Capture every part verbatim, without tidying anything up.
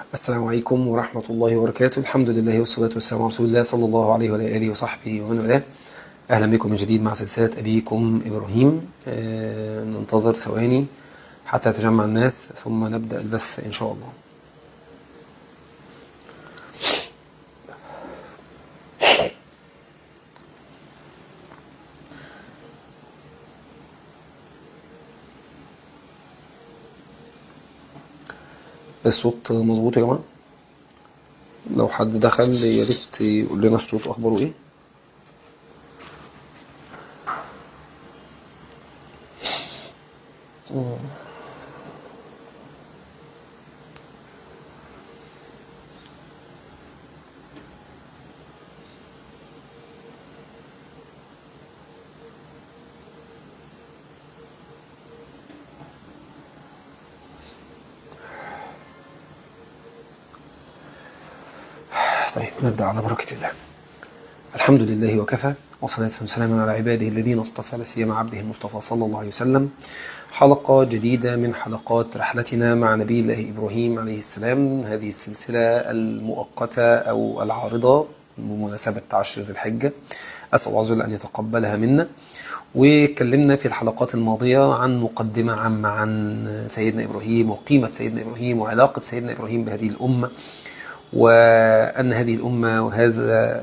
السلام عليكم ورحمة الله وبركاته. الحمد لله والصلاة والسلام على رسول الله صلى الله عليه وعلى آله وصحبه ومن والاه. أهلا بكم من جديد مع سلسلة أبيكم إبراهيم. آه ننتظر ثواني حتى يتجمع الناس ثم نبدأ البث إن شاء الله. الصوت مظبوط يا جماعة؟ لو حد دخل يا ريت يقول لنا الصوت أخباره إيه. طيب نبدأ على بركة الله. الحمد لله وكفى، وصلاة وسلاما على عباده الذين اصطفى، لا سيما عبده المصطفى صلى الله عليه وسلم. حلقة جديدة من حلقات رحلتنا مع نبي الله إبراهيم عليه السلام، هذه السلسلة المؤقتة أو العارضة بمناسبة عشر ذي الحجة. أسأل الله عز وجل أن يتقبلها منا. وكلمنا في الحلقات الماضية عن مقدمة عامة عن سيدنا إبراهيم وقيمة سيدنا إبراهيم وعلاقة سيدنا إبراهيم بهذه الأمة، وأن هذه الأمة وهذا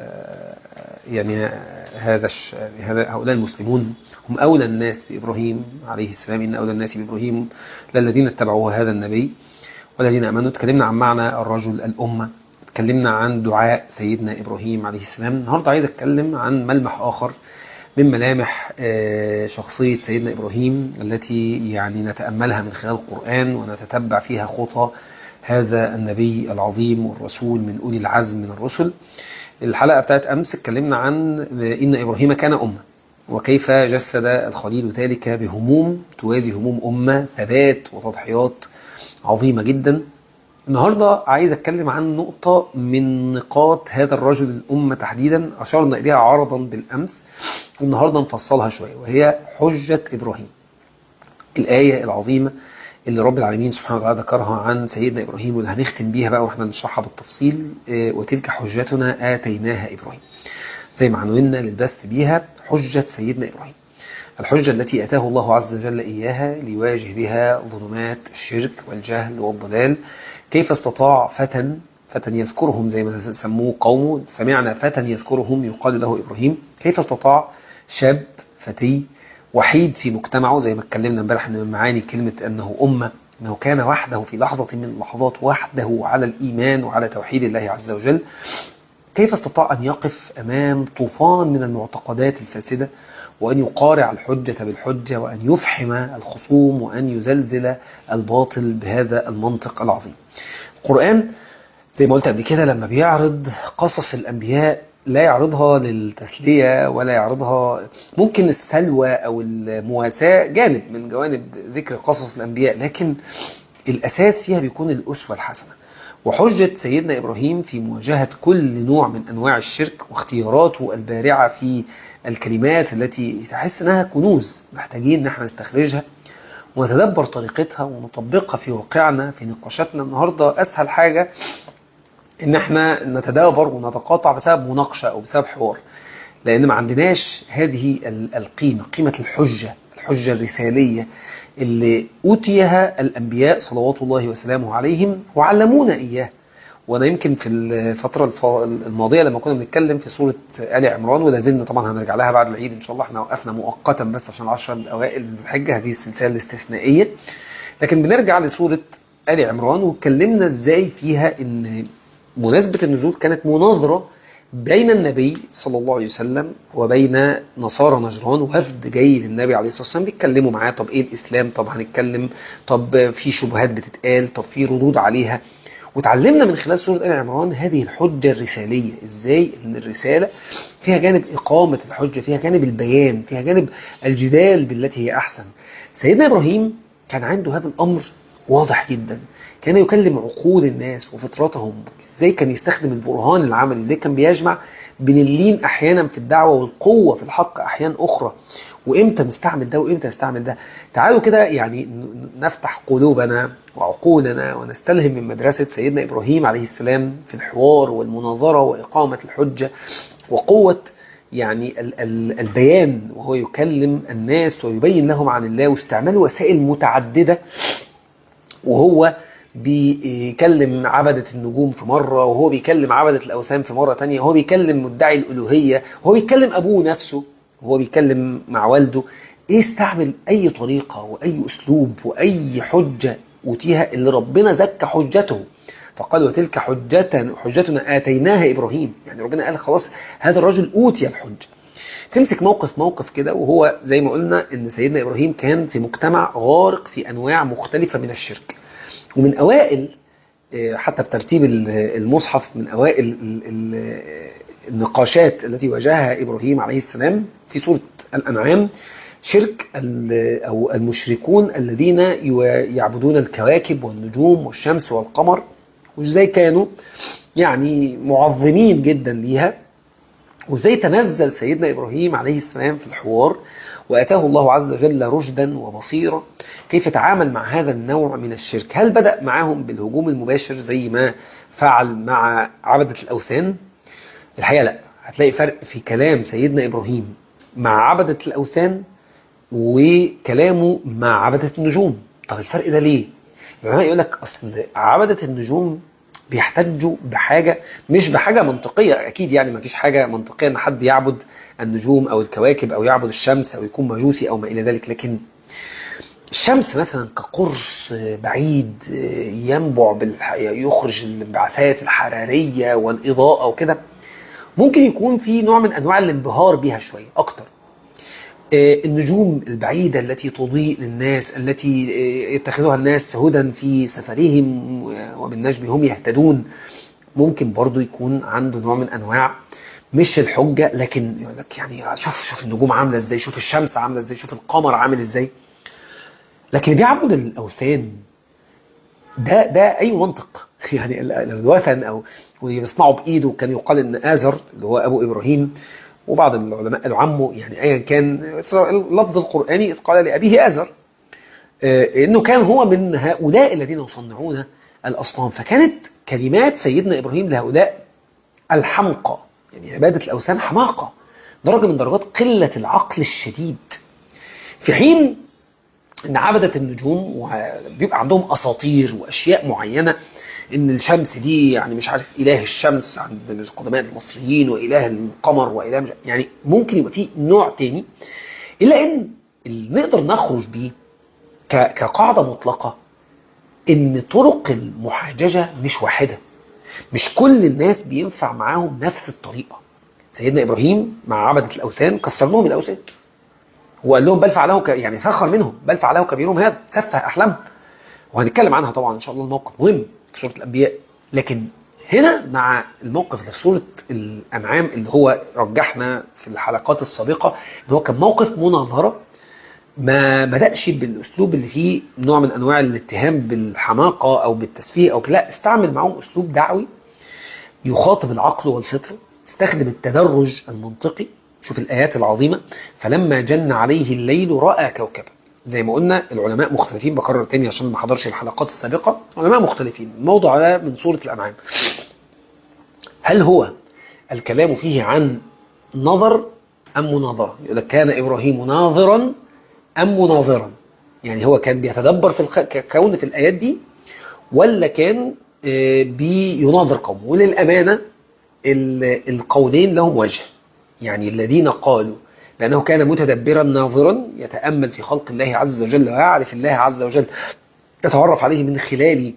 يعني هذا هذا هؤلاء المسلمون هم أولى الناس بإبراهيم عليه السلام. إن أولى الناس بإبراهيم للذين اتبعوه هذا النبي والذين آمنوا. تكلمنا عن معنى الرجل الأمة، تكلمنا عن دعاء سيدنا إبراهيم عليه السلام. النهاردة عايز أتكلم عن ملمح آخر من ملامح شخصية سيدنا إبراهيم التي يعني نتأملها من خلال القرآن ونتتبع فيها خطى هذا النبي العظيم والرسول من أولي العزم من الرسل. الحلقة بتاعت أمس اتكلمنا عن إن إبراهيم كان أمة، وكيف جسد الخليل ذلك بهموم توازي هموم أمة، ثبات وتضحيات عظيمة جدا. النهاردة عايز أتكلم عن نقطة من نقاط هذا الرجل الأمة تحديدا أشرنا إليها عرضا بالأمس، والنهاردة نفصلها شوية، وهي حجة إبراهيم، الآية العظيمة اللي رب العالمين سبحانه وتعالى ذكرها عن سيدنا إبراهيم، واللي هنختم بيها بقى واحنا نشرحها بالتفصيل. وتلك حجتنا آتيناها إبراهيم، زي ما عنونا للبث بيها حجة سيدنا إبراهيم، الحجة التي أتاه الله عز وجل إياها ليواجه بها ظلمات الشرك والجهل والضلال. كيف استطاع فتى فتى يذكرهم زي ما سموه قومه، سمعنا فتى يذكرهم يقال له إبراهيم، كيف استطاع شاب فتي وحيد في مجتمعه، زي ما اتكلمنا امبارح من معاني كلمة أنه أمة، أنه كان وحده في لحظة من اللحظات، وحده على الإيمان وعلى توحيد الله عز وجل. كيف استطاع أن يقف أمام طوفان من المعتقدات الفاسدة، وأن يقارع الحجة بالحجة، وأن يفحم الخصوم، وأن يزلزل الباطل بهذا المنطق العظيم. القرآن زي ما قلت قبل كده لما بيعرض قصص الأنبياء لا يعرضها للتسلية ولا يعرضها، ممكن السلوى أو المواساة جانب من جوانب ذكر قصص الأنبياء، لكن الأساس فيها بيكون الأسوة الحسنة. وحجة سيدنا إبراهيم في مواجهة كل نوع من أنواع الشرك، واختياراته البارعة في الكلمات التي تحس أنها كنوز محتاجين ان احنا نستخرجها ونتدبر طريقتها ونطبقها في واقعنا في نقاشاتنا. النهاردة أسهل حاجة ان احنا نتدابر ونتقاطع بسبب مناقشة أو بسبب حوار، لأن ما عندناش هذه القيمة، قيمة الحجة، الحجة الرسالية اللي أوتيها الأنبياء صلوات الله وسلامه عليهم وعلمونا إياه. وأنا يمكن في الفترة الماضية لما كنا بنتكلم في سورة آل عمران، ولا زلنا طبعا هنرجع لها بعد العيد إن شاء الله، احنا وقفنا مؤقتا بس عشان العشرة الأوائل من الحجة، هذه السلسلة الاستثنائية، لكن بنرجع لسورة آل عمران واتكلمنا ازاي فيها ان مناسبة النزول كانت مناظرة بين النبي صلى الله عليه وسلم وبين نصارى نجران، وفد جاي للنبي عليه الصلاة والسلام بيتكلموا معاه، طب ايه الإسلام، طب هنتكلم، طب في شبهات بتتقال، طب في ردود عليها. وتعلمنا من خلال سورة آل عمران هذه الحجة الرسالية، ازاي ان الرسالة فيها جانب إقامة الحجة، فيها جانب البيان، فيها جانب الجدال بالتي هي أحسن. سيدنا إبراهيم كان عنده هذا الأمر واضح جدا، كان يكلم عقول الناس وفطرتهم، ازاي كان يستخدم البرهان العملي، ازاي كان بيجمع بين اللين أحيانا في الدعوة والقوة في الحق أحيان أخرى، وإمتى نستعمل ده وإمتى نستعمل ده. تعالوا كده يعني نفتح قلوبنا وعقولنا ونستلهم من مدرسة سيدنا إبراهيم عليه السلام في الحوار والمناظرة وإقامة الحجة وقوة يعني البيان، وهو يكلم الناس ويبين لهم عن الله، واستعمال وسائل متعددة. وهو بيكلم عبدة النجوم في مرة، وهو بيكلم عبدة الأوثان في مرة تانية، وهو بيكلم مدعي الألوهية، وهو بيكلم أبوه نفسه، وهو بيكلم مع والده. إيه استعمل أي طريقة وأي أسلوب وأي حجة أوتيها اللي ربنا زكى حجته، فقال وتلك حجتنا حجتنا آتيناها إبراهيم. يعني ربنا قال خلاص هذا الرجل أوتي الحجة. تمسك موقف موقف كده، وهو زي ما قلنا إن سيدنا إبراهيم كان في مجتمع غارق في أنواع مختلفة من الشرك، ومن أوائل حتى بترتيب المصحف من أوائل النقاشات التي واجهها إبراهيم عليه السلام في سورة الأنعام شرك أو المشركون الذين يعبدون الكواكب والنجوم والشمس والقمر، وإزاي كانوا يعني معظمين جدا ليها، وإزاي تنزل سيدنا إبراهيم عليه السلام في الحوار وأتاه الله عز وجل رشدا وبصيرة كيف تعامل مع هذا النوع من الشرك. هل بدأ معهم بالهجوم المباشر زي ما فعل مع عبدة الأوثان؟ الحقيقة لا، هتلاقي فرق في كلام سيدنا إبراهيم مع عبدة الأوثان وكلامه مع عبدة النجوم. طب الفرق ده ليه؟ العلماء يقول لك أصل عبدة النجوم بيحتاجوا بحاجة مش بحاجة منطقية، أكيد يعني ما فيش حاجة منطقية أن حد يعبد النجوم أو الكواكب أو يعبد الشمس أو يكون مجوسي أو ما إلى ذلك، لكن الشمس مثلا كقرص بعيد ينبع بالح... يخرج الانبعاثات الحرارية والإضاءة وكده، ممكن يكون في نوع من أنواع الانبهار بها شوية أكتر. النجوم البعيدة التي تضيء للناس، التي يتخذها الناس هدى في سفرهم وبالنجم هم يهتدون، ممكن برضو يكون عنده نوع من أنواع مش الحجة، لكن يقول لك يعني شوف شوف النجوم عاملة ازاي، شوف الشمس عاملة ازاي، شوف القمر عامل ازاي. لكن بيعبد الأوثان ده ده أي منطق يعني الوثن أو ويصنعوا بإيده. كان يقال إن آزر اللي هو أبو إبراهيم، وبعض العلماء قالوا عمه، يعني أيا كان اللفظ القرآني إذ قال لأبيه آزر إنه كان هو من هؤلاء الذين يصنعون الأصنام. فكانت كلمات سيدنا إبراهيم لهؤلاء الحمقى، يعني عبادة الأوثان حماقة، درجة من درجات قلة العقل الشديد، في حين ان عبدة النجوم بيبقى عندهم اساطير واشياء معينة، ان الشمس دي يعني مش عارف اله الشمس عند القدماء المصريين، واله القمر، واله يعني ممكن يبقى فيه نوع تاني، الا ان اللي نقدر نخرج بيه كقاعدة مطلقة ان طرق المحاججة مش واحدة، مش كل الناس بينفع معاهم نفس الطريقة. سيدنا ابراهيم مع عبدة الاوثان كسر لهم الاوثان وقال لهم بل فعله ك... يعني سخر منهم، بل فعله كبيرهم هذا، سفه احلامهم، وهنتكلم عنها طبعا ان شاء الله، الموقف مهم في سوره الانبياء. لكن هنا مع الموقف في سوره الانعام اللي هو رجحنا في الحلقات السابقه ان هو كان موقف مناظره، ما بدأش بالاسلوب اللي فيه نوع من انواع الاتهام بالحماقه او بالتسفيه او لا، استعمل معهم اسلوب دعوي يخاطب العقل والفطره، استخدم التدرج المنطقي. شوف الآيات العظيمة، فلما جن عليه الليل رأى كوكبا. زي ما قلنا العلماء مختلفين، بكرر تاني عشان ما حضرش الحلقات السابقة، علماء مختلفين الموضوع ده من سورة الأنعام، هل هو الكلام فيه عن نظر أم مناظرة؟ يقول لك كان إبراهيم ناظرا أم مناظرا، يعني هو كان بيتدبر في الكون في الآيات دي ولا كان بيناظر قوم؟ وللأمانة القولين لهم وجه، يعني الذين قالوا بأنه كان متدبرا ناظرا يتأمل في خلق الله عز وجل ويعرف الله عز وجل، يتعرف عليه من خلال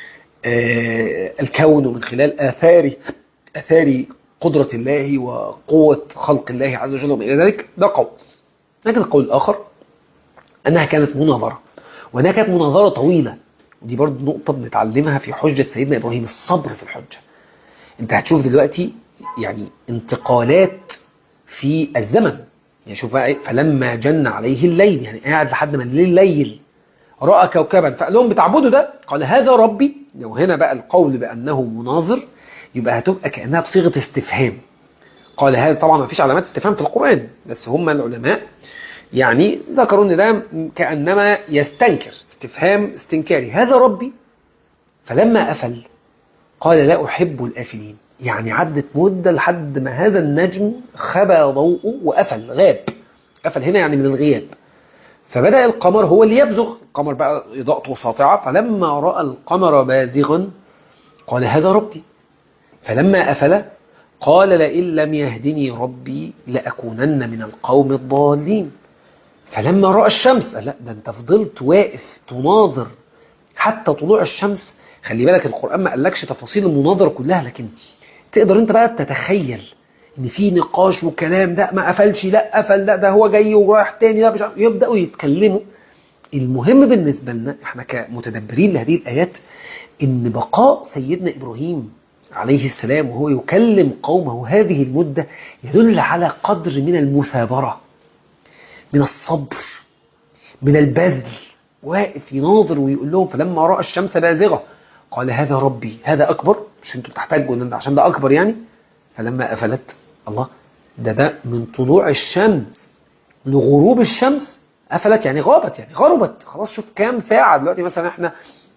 الكون ومن خلال آثار آثار قدرة الله وقوة خلق الله عز وجل وما إلى ذلك، ده قول. لكن القول الآخر أنها كانت مناظرة، وأنها كانت مناظرة طويلة، ودي برضو نقطة بنتعلمها في حجة سيدنا إبراهيم، الصبر في الحجة. أنت هتشوف دلوقتي يعني انتقالات في الزمن، يعني شوف بقى فلما جن عليه الليل، يعني قاعد لحد ما الليل ليل رأى كوكبا فقال لهم بتعبدوا ده؟ قال هذا ربي. لو هنا بقى القول بأنه مناظر يبقى هتبقى كأنها بصيغة استفهام، قال هذا طبعا ما فيش علامات استفهام في القرآن، بس هم العلماء يعني ذكروا ان ده كأنما يستنكر، استفهام استنكاري، هذا ربي. فلما أفل قال لا أحب الآفلين، يعني عدت مدة لحد ما هذا النجم خبى ضوءه وأفل، غاب. أفل هنا يعني من الغياب. فبدأ القمر هو اللي يبزغ، القمر بقى إضاءته ساطعة، فلما رأى القمر بازغا قال هذا ربي. فلما أفل قال لئن لم يهدني ربي لأكونن من القوم الضالين. فلما رأى الشمس قال لا، ده انت فضلت واقف تناظر حتى طلوع الشمس. خلي بالك القرآن ما قالكش تفاصيل المناظرة كلها، لكن تقدر انت بقى تتخيل ان في نقاش وكلام، ده ما قفلش، لا قفل، لا ده هو جاي ورايح تاني، لا مش عارف، يبدأوا يتكلموا. المهم بالنسبة لنا احنا كمتدبرين لهذه الآيات ان بقاء سيدنا إبراهيم عليه السلام وهو يكلم قومه هذه المدة يدل على قدر من المثابرة، من الصبر، من البذل، واقف يناظر ويقول لهم. فلما رأى الشمس بازغة قال هذا ربي، هذا أكبر، مش انتوا بتحتاجوا ان عشان ده أكبر يعني. فلما أفلت، الله، ده ده من طلوع الشمس لغروب الشمس، أفلت يعني غابت، يعني غربت خلاص. شوف كام ساعة دلوقتي، مثلا احنا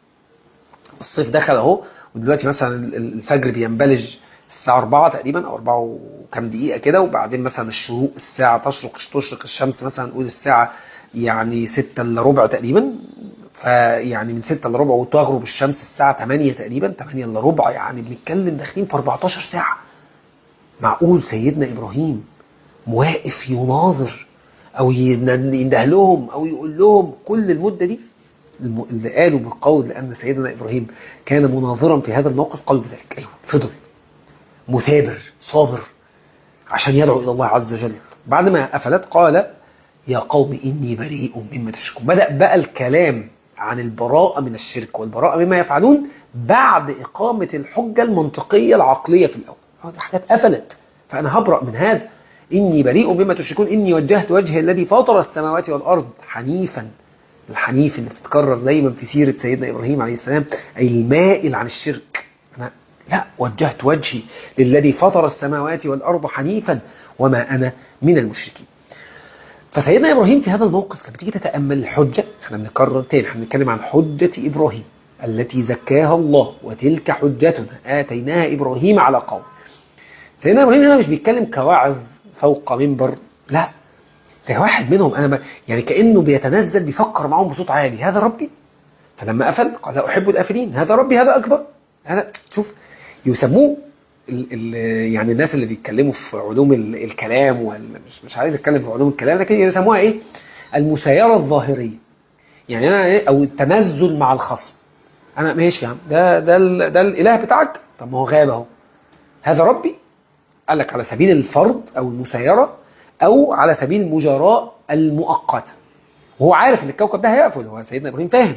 الصيف دخل اهو، ودلوقتي مثلا الفجر بينبلج الساعة أربعة تقريبا أو أربعة وكم دقيقة كده، وبعدين مثلا الشروق الساعة تشرق تشرق الشمس مثلا نقول الساعة يعني ستة إلا ربع تقريبا، فيعني من ستة إلا ربع وتغرب الشمس الساعة تمانية تقريبا، تمانية إلا ربع، يعني بنتكلم داخلين في أربعتاشر ساعة. معقول سيدنا إبراهيم واقف يناظر أو ينده لهم أو يقول لهم كل المدة دي؟ اللي قالوا بالقول لأن سيدنا إبراهيم كان مناظرا في هذا الموقف قالوا بذلك، أيوه فضل مثابر صابر عشان يدعو إلى الله عز وجل. بعد ما أفلت قال يا قوم إني بريء مما تشركون. بدأ بقى الكلام عن البراءة من الشرك والبراءة مما يفعلون بعد إقامة الحجة المنطقية العقلية في الأول. هذه حاجات أفلت، فأنا هبرأ من هذا. إني بريء مما تشركون إني وجهت وجهي الذي فاطر السماوات والأرض حنيفا. الحنيف اللي بتتكرر دايما في سيرة سيدنا إبراهيم عليه السلام، أي المائل عن الشرك. أنا لا، وجهت وجهي للذي فطر السماوات والأرض حنيفا وما أنا من المشركين. فسيدنا إبراهيم في هذا الموقف لما تيجي تتأمل الحجة، احنا بنكرر تاني، احنا بنتكلم عن حجة إبراهيم التي زكاها الله، وتلك حجتنا آتيناها إبراهيم على قوم. سيدنا إبراهيم هنا مش بيتكلم كواعظ فوق منبر، لا، ده واحد منهم. أنا ب... يعني كأنه بيتنزل بيفكر معهم بصوت عالي، هذا ربي. فلما أفل قال لا أحب الآفلين، هذا ربي، هذا أكبر. هذا شوف يسموه ال ال يعني الناس اللي بيتكلموا في علوم ال الكلام، ومش مش عايز اتكلم في علوم الكلام، لكن يسموها ايه؟ المسايرة الظاهرية. يعني انا ايه؟ او التنزل مع الخصم. انا ماشي يا عم، ده ده ده الاله بتاعك، طب ما هو غاب اهو، هذا ربي. قال لك على سبيل الفرض او المسايرة، او على سبيل المجاراة المؤقتة، وهو عارف ان الكوكب ده هيقفل، هو سيدنا ابراهيم فاهم.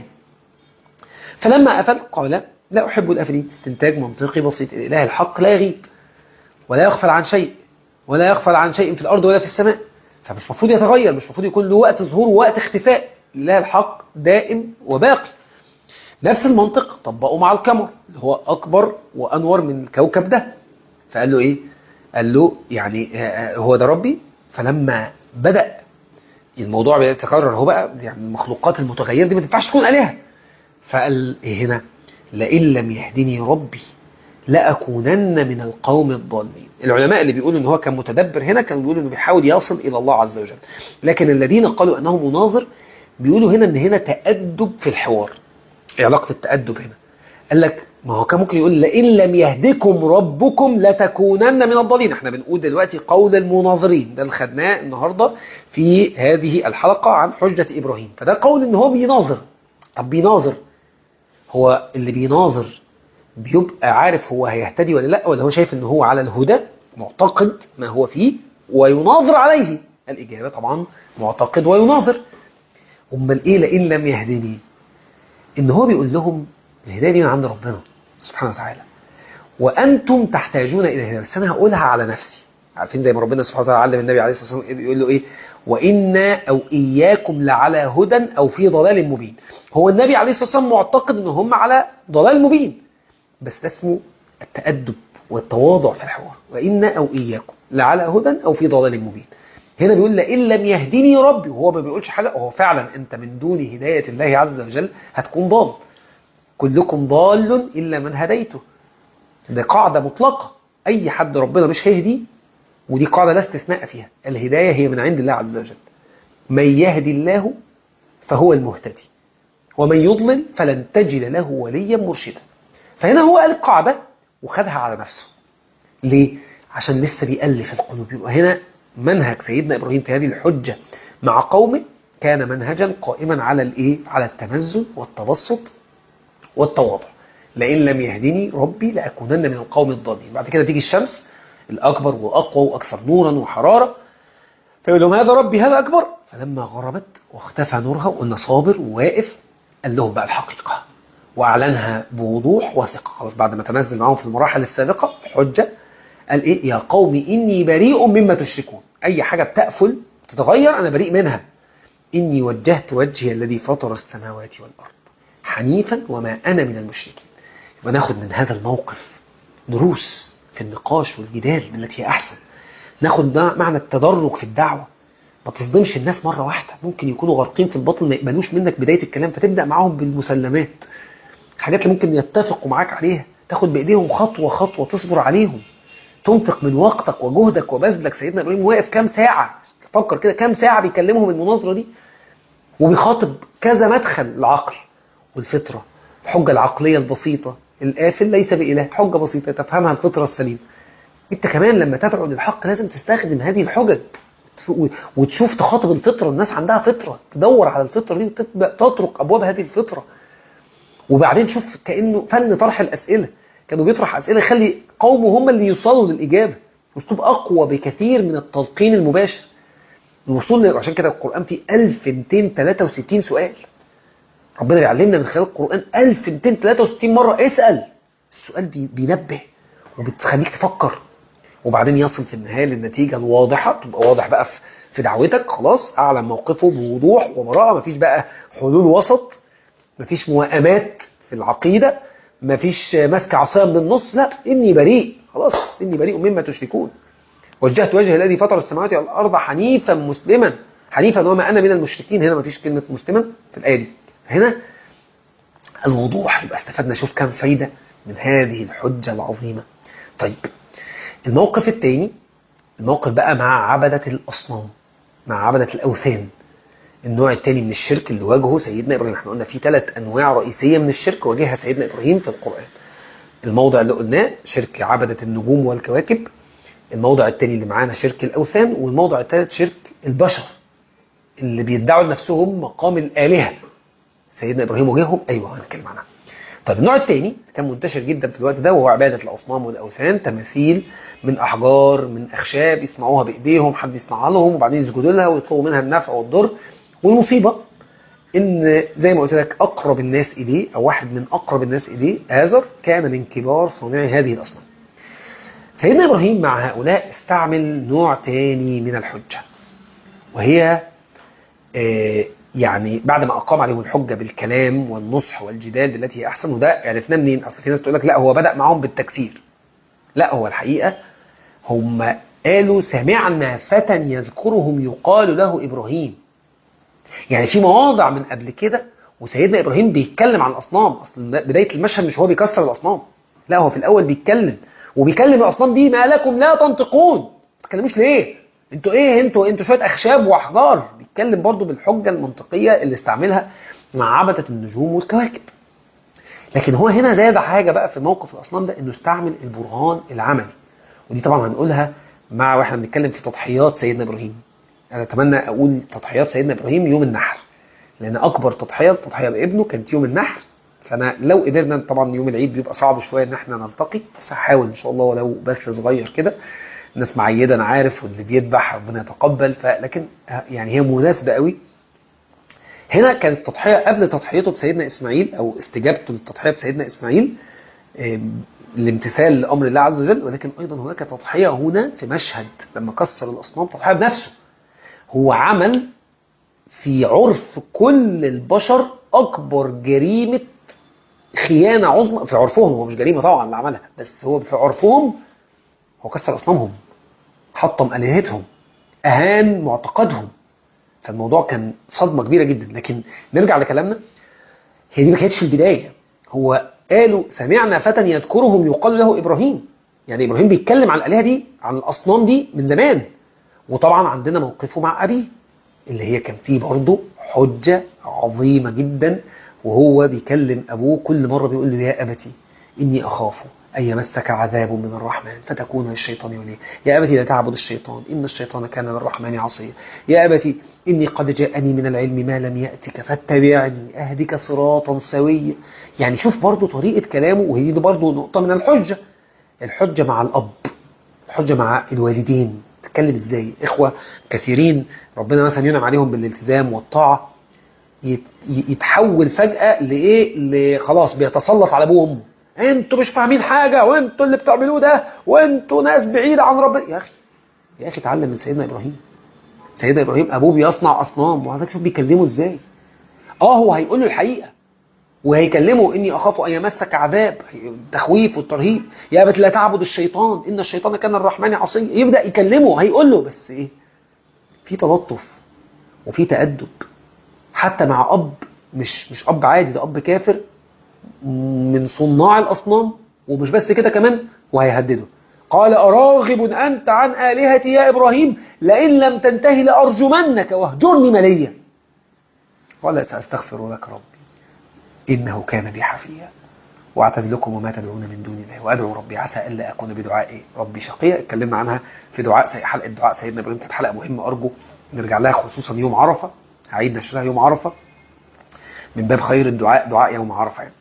فلما أفل قال لا أحب الآفلين. استنتاج منطقي بسيط، الإله الحق لا يغيب ولا يغفل عن شيء، ولا يغفل عن شيء في الأرض ولا في السماء، فمش مفروض يتغير، مش مفروض يكون له وقت ظهور ووقت اختفاء. الإله الحق دائم وباقي. نفس المنطق طبقه مع القمر اللي هو أكبر وأنور من الكوكب ده. فقال له إيه؟ قال له يعني هو ده ربي. فلما بدأ الموضوع بيتكرر، هو بقى يعني المخلوقات المتغيرة دي ما تنفعش تكون آلهة. فقال إيه هنا؟ لئن لم يهدني ربي لأكونن من القوم الضالين. العلماء اللي بيقولوا ان هو كان متدبر هنا كانوا بيقولوا انه بيحاول يصل الى الله عز وجل، لكن الذين قالوا انه مناظر بيقولوا هنا ان هنا تأدب في الحوار. ايه علاقة التأدب هنا؟ قال لك ما هو كان ممكن يقول لئن لم يهدكم ربكم لتكونن من الضالين. احنا بنقول دلوقتي قول المناظرين، ده اللي خدناه النهارده في هذه الحلقة عن حجة إبراهيم، فده قول ان هو بيناظر. طب بيناظر، هو اللي بيناظر بيبقى عارف هو هيهتدي ولا لا، ولا هو شايف ان هو على الهدى معتقد ما هو فيه ويناظر عليه؟ الإجابة طبعا معتقد ويناظر. امال ايه لئن لم يهدني؟ ان هو بيقول لهم الهداية دي من عند ربنا سبحانه وتعالى، وانتم تحتاجون الى الهداية، بس انا هقولها على نفسي. عارفين زي ما ربنا سبحانه وتعالى علم النبي عليه الصلاة والسلام بيقول له ايه؟ وإنا أو إياكم لعلى هدى أو في ضلال مبين. هو النبي عليه الصلاة والسلام معتقد ان هم على ضلال مبين، بس ده اسمه التأدب والتواضع في الحوار. وإنا أو إياكم لعلى هدى أو في ضلال مبين. هنا بيقول لئن لم يهدني ربي، وهو ما بيقولش حاجة، وهو فعلا أنت من دون هداية الله عز وجل هتكون ضال. كلكم ضال إلا من هديته. ده قاعدة مطلقة، أي حد ربنا مش هيهدي، ودي قاعدة لا استثناء فيها، الهداية هي من عند الله عز وجل. من يهدي الله فهو المهتدي، ومن يضلل فلن تجد له وليا مرشدا. فهنا هو قال القاعدة وخدها على نفسه. ليه؟ عشان لسه بيألف القلوب. يبقى هنا منهج سيدنا إبراهيم في هذه الحجة مع قومه كان منهجا قائما على الايه؟ على التنزل والتبسط والتواضع. لئن لم يهدني ربي لأكونن من القوم الضالين. بعد كده تيجي الشمس الأكبر وأقوى وأكثر نورا وحرارة، فيقول لهم هذا ربي هذا أكبر. فلما غربت واختفى نورها وقلنا صابر وواقف، قال لهم بقى الحقيقة وأعلنها بوضوح وثقة. خلاص بعد ما تنزل معهم في المراحل السابقة الحجة، قال إيه؟ يا قوم إني بريء مما تشركون. أي حاجة بتأفل تتغير أنا بريء منها. إني وجهت وجهي الذي فطر السماوات والأرض حنيفا وما أنا من المشركين. يبقى ناخد من هذا الموقف دروس في النقاش والجدال بالتي هي أحسن. ناخد معنى التدرج في الدعوة. ما تصدمش الناس مرة واحدة، ممكن يكونوا غارقين في الباطل ما يقبلوش منك بداية الكلام، فتبدأ معاهم بالمسلمات، حاجات اللي ممكن يتفقوا معاك عليها، تاخد بإيديهم خطوة خطوة، تصبر عليهم، تنفق من وقتك وجهدك وبذلك. سيدنا إبراهيم واقف كام ساعة، فكر كده كام ساعة بيكلمهم المناظرة دي، وبيخاطب كذا مدخل العقل والفطرة. الحجة العقلية البسيطة، الآفل ليس بإله، حجة بسيطة تفهمها الفطرة السليمة. انت كمان لما تدعو للحق لازم تستخدم هذه الحجج وتشوف تخاطب الفطرة. الناس عندها فطرة، تدور على الفطرة دي وتبدأ تطرق أبواب هذه الفطرة. وبعدين شوف كأنه فن طرح الأسئلة، كانوا بيطرح أسئلة يخلي قومه هم اللي يوصلوا للإجابة. أسلوب أقوى بكثير من التلقين المباشر. الوصول، عشان كده القرآن فيه ألف ومئتين وثلاثة وستين سؤال. ربنا بيعلمنا من خلال القرآن ألف ومئتين وثلاثة وستين مرة اسأل. السؤال بينبه وبتخليك تفكر، وبعدين يصل في النهاية للنتيجة الواضحة. تبقى واضح بقى في دعوتك، خلاص أعلن موقفه بوضوح وبراءة، مفيش بقى حلول وسط، مفيش موائمات في العقيدة، مفيش ماسك عصاية من النص، لا، إني بريء، خلاص إني بريء مما تشركون. وجهت وجه الذي فطر السماوات والأرض حنيفا مسلما، حنيفا وما أنا من المشركين. هنا مفيش كلمة مسلما في الآية دي. هنا الوضوح. يبقى استفدنا، شوف كم فايدة من هذه الحجة العظيمة. طيب الموقف الثاني، الموقف بقى مع عبدة الأصنام، مع عبدة الأوثان. النوع الثاني من الشرك اللي واجهه سيدنا إبراهيم. احنا قلنا في ثلاث أنواع رئيسية من الشرك واجهها سيدنا إبراهيم في القرآن. الموضع اللي قلناه شرك عبدة النجوم والكواكب، الموضع الثاني اللي معانا شرك الأوثان، والموضع الثالث شرك البشر اللي بيدعوا لنفسهم مقام الآلهة. سيدنا إبراهيم واجههم، أيوه هنتكلم عنها. طيب النوع الثاني كان منتشر جدا في الوقت ده، وهو عبادة الأصنام والأوثان. تماثيل من أحجار، من أخشاب، يصنعوها بإيديهم، حد يصنعها لهم وبعدين يسجدوا لها ويطلبوا منها النفع والضر. والمصيبة إن زي ما قلت لك أقرب الناس إليه، أو واحد من أقرب الناس إليه، آزر، كان من كبار صانعي هذه الأصنام. سيدنا إبراهيم مع هؤلاء استعمل نوع تاني من الحجة، وهي آه يعني بعد ما أقام عليهم الحجة بالكلام والنصح والجدال بالتي هي أحسن. وده عرفناه منين؟ أصل في ناس تقول لك لا هو بدأ معهم بالتكفير. لا، هو الحقيقة هم قالوا سمعنا فتى يذكرهم يقال له إبراهيم. يعني في مواضع من قبل كده وسيدنا إبراهيم بيتكلم عن الأصنام. أصل بداية المشهد مش هو بيكسر الأصنام، لا، هو في الأول بيتكلم وبيكلم الأصنام دي، ما لكم لا تنطقون، ما تتكلموش ليه؟ انتوا ايه؟ انتوا انتوا شويه اخشاب واحجار. بيتكلم برضو بالحجه المنطقيه اللي استعملها مع عبده النجوم والكواكب. لكن هو هنا زاد حاجه بقى في موقف الاصنام ده، انه استعمل البرهان العملي. ودي طبعا هنقولها مع واحنا بنتكلم في تضحيات سيدنا ابراهيم. انا اتمنى اقول تضحيات سيدنا ابراهيم يوم النحر، لان اكبر تضحيه تضحيه بابنه كانت يوم النحر. فانا لو قدرنا، طبعا يوم العيد بيبقى صعب شويه ان احنا نلتقي، بس هحاول ان شاء الله ولو بث صغير كده. الناس معيدة أنا عارف، واللي بيذبح ربنا يتقبل، فلكن يعني هي مناسبة قوي. هنا كانت تضحية قبل تضحيته بسيدنا إسماعيل، أو استجابته للتضحية بسيدنا إسماعيل، الامتثال لأمر الله عز وجل. ولكن أيضا هناك تضحية هنا في مشهد لما كسر الأصنام، تضحية بنفسه. هو عمل في عرف كل البشر أكبر جريمة خيانة عظمى في عرفهم، هو مش جريمة طبعا اللي عملها، بس هو في عرفهم هو كسر أصنامهم، حطم آلهتهم، أهان معتقدهم. فالموضوع كان صدمة كبيرة جدا. لكن نرجع لكلامنا، هي دي ما كانتش البداية. هو قالوا سمعنا فتى يذكرهم يقال له إبراهيم، يعني إبراهيم بيتكلم عن الآلهة دي، عن الأصنام دي من زمان. وطبعا عندنا موقفه مع أبيه اللي هي كان فيه برضه حجة عظيمة جدا، وهو بيكلم أبوه كل مرة بيقول له يا أبتي إني أخاف أن يمسك عذاب من الرحمن فتكون للشيطان وليا، يا أبتي لا تعبد الشيطان إن الشيطان كان للرحمن عصيا، يا أبتي إني قد جاءني من العلم ما لم يأتك فاتبعني أهدك صراطا سويا. يعني شوف برضه طريقة كلامه، وهي دي برضه نقطة من الحجة. الحجة مع الأب، الحجة مع الوالدين، تتكلم ازاي. إخوة كثيرين ربنا مثلا ينعم عليهم بالالتزام والطاعة، يتحول فجأة لإيه، خلاص بيتسلط على أبوه وأمه، انتوا مش فاهمين حاجة، وانتوا اللي بتعملوه ده، وانتوا ناس بعيدة عن ربنا. يا أخي يا أخي اتعلم من سيدنا إبراهيم. سيدنا إبراهيم أبوه بيصنع أصنام، وهذا شوف بيكلمه ازاي. اه هو هيقول له الحقيقة، وهيكلمه إني أخاف أن يمسك عذاب، التخويف والترهيب، يا أبت لا تعبد الشيطان إن الشيطان كان الرحمن عصيا. يبدأ يكلمه، هيقول له، بس إيه، في تلطف وفي تأدب حتى مع أب مش مش أب عادي، ده أب كافر من صناع الأصنام. ومش بس كده كمان، وهيهدده. قال أراغب أنت عن آلهتي يا إبراهيم لئن لم تنتهي لأرجمنك واهجرني مليا. قال سأستغفر لك ربي إنه كان بي حفيا واعتزلكم وما تدعون من دون الله وأدعو ربي عسى ألا أكون بدعاء ربي شقيا. اتكلمنا عنها في دعاء حلقة دعاء سيدنا إبراهيم، كانت حلقة مهمة أرجو نرجع لها، خصوصا يوم عرفة، هعيد نشرها يوم عرفة من باب خير الدعاء دعاء يوم عرفة يعني.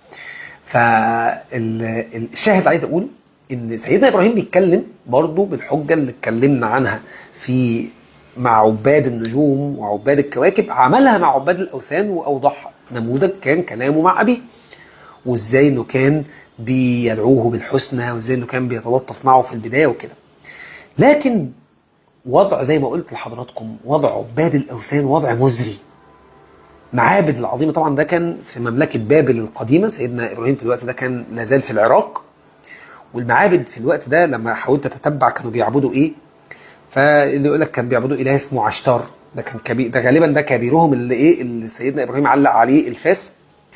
فالشاهد عايز أقول إن سيدنا إبراهيم بيتكلم برضو بالحجة اللي اتكلمنا عنها في مع عباد النجوم وعباد الكواكب، عملها مع عباد الأوثان وأوضح نموذج كان كلامه مع أبيه، وإزاي إنه كان بيدعوه بالحسنى، وإزاي إنه كان بيتلطف معه في البداية وكده. لكن وضع زي ما قلت لحضراتكم، وضع عباد الأوثان وضع مزري. معابد العظيمة طبعا ده كان في مملكة بابل القديمة، سيدنا إبراهيم في الوقت ده كان لازال في العراق. والمعابد في الوقت ده لما حاولت تتبع كانوا بيعبدوا إيه، فاللي يقول لك كان بيعبدوا إله اسمه عشتار، ده كان كبير، ده غالبا ده كبيرهم اللي إيه اللي سيدنا إبراهيم علق عليه الفاس.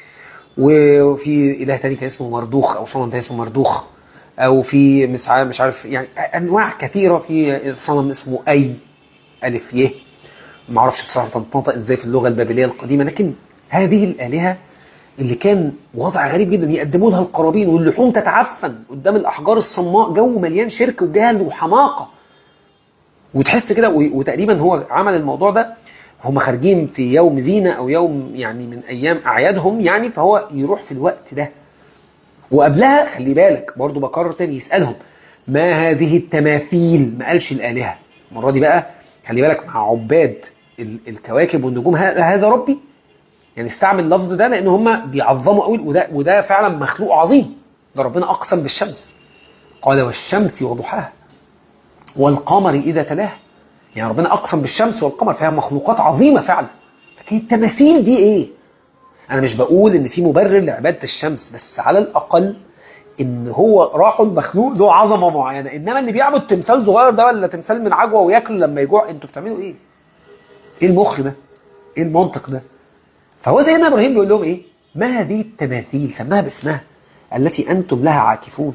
وفي إله تاني كان اسمه مردوخ، أو صنم تاني اسمه مردوخ، أو في مش عارف يعني أنواع كثيرة. في صنم اسمه أي ألف يه، ما اعرفش بصراحه تنطق ازاي في اللغه البابليه القديمه. لكن هذه الالهه اللي كان وضع غريب جدا، يقدموا لها القرابين واللحوم تتعفن قدام الاحجار الصماء، جو مليان شرك وجهل وحماقه. وتحس كده، وتقريبا هو عمل الموضوع ده هم خارجين في يوم زينه او يوم يعني من ايام اعيادهم يعني، فهو يروح في الوقت ده. وقبلها خلي بالك برضو بكرر تاني يسالهم ما هذه التماثيل، ما قالش الالهه المره دي بقى. خلي بالك مع عباد الكواكب والنجوم هذا ربي، يعني استعمل اللفظ ده لان هم بيعظموا قوي، وده وده فعلا مخلوق عظيم. ده ربنا اقسم بالشمس، قال والشمس وضحاها والقمر اذا تلاها. يعني ربنا اقسم بالشمس والقمر، فيها مخلوقات عظيمه فعلا. لكن التماثيل دي ايه؟ انا مش بقول ان في مبرر لعباده الشمس، بس على الاقل ان هو راحوا المخلوق له عظمه معينه. انما اللي بيعبد تمثال صغير ده ولا تمثال من عجوه وياكل لما يجوع، انتوا بتعملوا ايه؟ ايه المخ ده؟ ايه المنطق ده؟ فهو سيدنا ابراهيم بيقول لهم ايه؟ ما هذه التماثيل، سماها باسمها، التي انتم لها عاكفون.